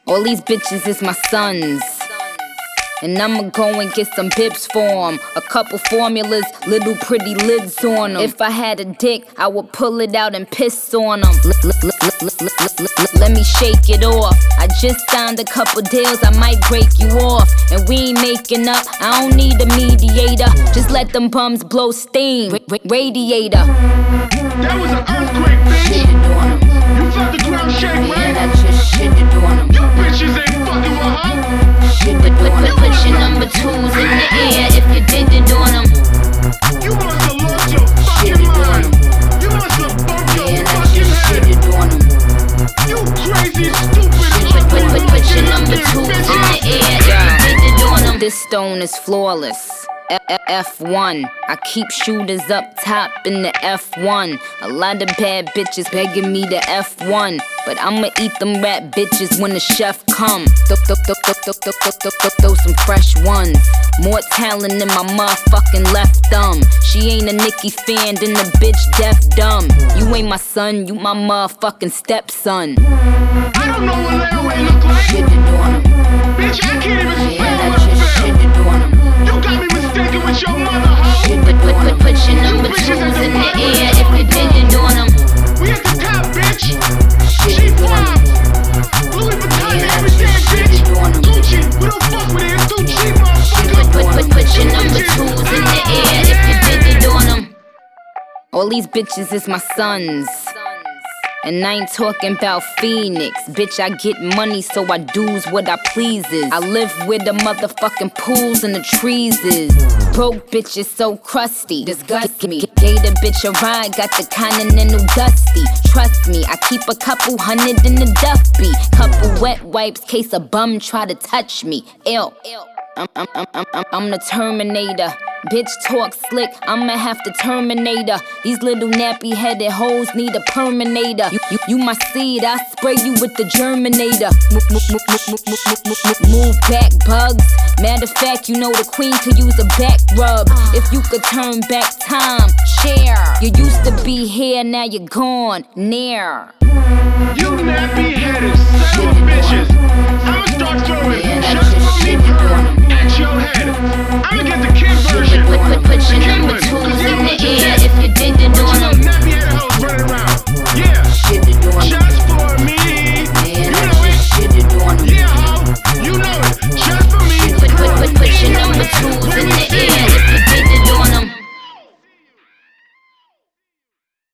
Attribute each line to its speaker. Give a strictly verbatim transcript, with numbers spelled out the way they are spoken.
Speaker 1: All these bitches is my sons. And I'ma go and get some bibs for 'em. A couple formulas, little pretty lids on 'em. If I had a dick, I would pull it out and piss on 'em. Let me shake it off. I just signed a couple deals, I might break you off. And we ain't making up, I don't need a mediator. Just let them bums blow steam. Ra- ra- radiator.
Speaker 2: That was an earthquake, bitch.
Speaker 1: Shitted on 'em.
Speaker 2: You felt the ground shake, right?
Speaker 1: And I just shitted on 'em.
Speaker 2: You bitches ain't fucking with her.
Speaker 1: Shitted on 'em. Put your number twos in the air if you did it on 'em.
Speaker 2: You must have lost your fucking mind. You must have bumped your
Speaker 1: And I
Speaker 2: fucking
Speaker 1: just
Speaker 2: head.
Speaker 1: shitted on 'em.
Speaker 2: You crazy, stupid,
Speaker 1: Put, put, put, put your number
Speaker 2: ugly
Speaker 1: twos in
Speaker 2: bitches.
Speaker 1: the air if you did it on 'em. This stone is flawless. F one. I keep shooters up top in the F one. A lot of bad bitches begging me to F one. But I'ma eat them rap bitches when the chef come. Throw, throw, throw, throw, throw, throw, throw, throw, throw, throw some fresh ones. More talent than my motherfucking left thumb. She ain't a Nicki fan, then the bitch deaf dumb. You ain't my son, you my motherfucking stepson.
Speaker 2: I don't know what layaway look like.
Speaker 1: Shitted on 'em.
Speaker 2: Bitch, I can't even spell
Speaker 1: And I
Speaker 2: what I
Speaker 1: just
Speaker 2: feel.
Speaker 1: shitted on 'em.
Speaker 2: You got me mistaken with your mother, hoe.
Speaker 1: Put, put, put, put your number
Speaker 2: You
Speaker 1: twos
Speaker 2: bitches at the
Speaker 1: in the
Speaker 2: bottom of
Speaker 1: air
Speaker 2: the
Speaker 1: if you did it on 'em.
Speaker 2: We at the top, bitch. G
Speaker 1: Shitted on 'em.
Speaker 2: five. Louis Vuitton and
Speaker 1: And I
Speaker 2: everything,
Speaker 1: just
Speaker 2: bitch.
Speaker 1: shitted on 'em.
Speaker 2: Gucci, we don't fuck with it. It's too cheap,
Speaker 1: Put,
Speaker 2: motherfucker.
Speaker 1: put, put, put your
Speaker 2: You
Speaker 1: number
Speaker 2: bitches-
Speaker 1: twos in the air if you did it on 'em. All these bitches is my sons. And I ain't talking about Phoenix. Bitch, I get money, so I do's what I pleases. I live where the motherfucking pools and the trees is. Broke bitches so crusty, disgust me. Gave the bitch a ride, got the Continental Dusty. Trust me, I keep a couple hundred in the Duffy. Couple wet wipes, case a bum try to touch me. Ew. I'm, I'm, I'm, I'm, I'm, I'm the Terminator. Bitch talk slick, I'ma have to terminate her. These little nappy headed hoes need a perminator. You, you, you my seed, I spray you with the germinator. Move, move, move, move, move, move, move, move, move back, bugs. Matter of fact, you know the queen could use a back rub. If you could turn back time, share. You used to be here, now you're gone, near.
Speaker 2: You nappy headed son of a bitch.